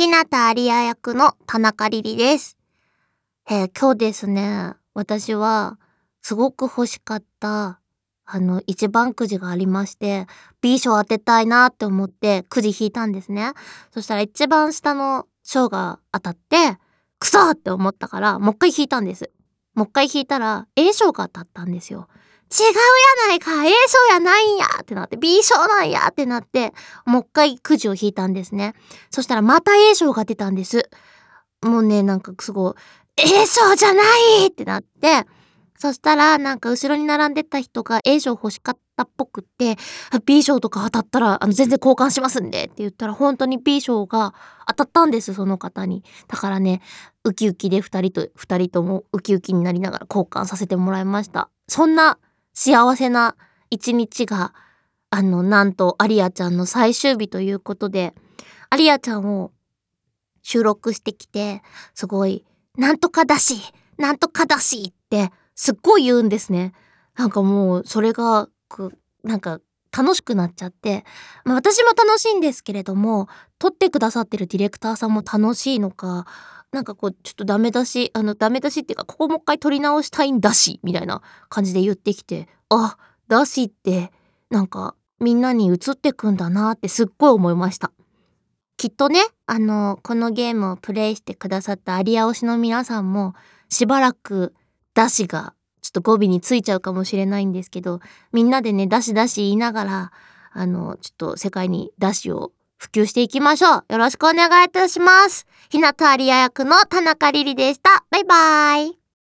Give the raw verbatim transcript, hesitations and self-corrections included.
日向アリア役の田中リリです。えー、今日ですね、私はすごく欲しかったあの一番くじがありまして、B 賞当てたいなって思ってくじ引いたんですね。そしたら一番下の賞が当たって、クソって思ったからもう一回引いたんです。もう一回引いたら A 賞が当たったんですよ。違うやないか、 A 賞やないんやってなって、 B 賞なんやってなって、もう一回くじを引いたんですね。そしたらまた A 賞が出たんです。もうね、なんかすごい A 賞じゃないってなって、そしたらなんか後ろに並んでた人が A 賞欲しかったっぽくって、 B 賞とか当たったらあの全然交換しますんでって言ったら、本当に B 賞が当たったんです、その方に。だからね、ウキウキでふたりとふたりともウキウキになりながら交換させてもらいました。そんな幸せな一日が、あのなんとアリアちゃんの最終日ということで、アリアちゃんを収録してきて、すごいなんとかだしなんとかだしってすっごい言うんですね。なんかもうそれがくなんか楽しくなっちゃって、まあ、私も楽しいんですけれども、撮ってくださってるディレクターさんも楽しいのか、なんかこうちょっとダメ出しあのダメ出しっていうか、ここもう一回撮り直したいんだしみたいな感じで言ってきて、あ、だしってなんかみんなに移ってくんだなってすっごい思いました。きっとね、あのこのゲームをプレイしてくださったアリア推しの皆さんもしばらくだしがちょっと語尾についちゃうかもしれないんですけど、みんなでねだしだし言いながら、あのちょっと世界にだしを普及していきましょう。よろしくお願いいたします。日向アリア役の田中リリでした。バイバーイ。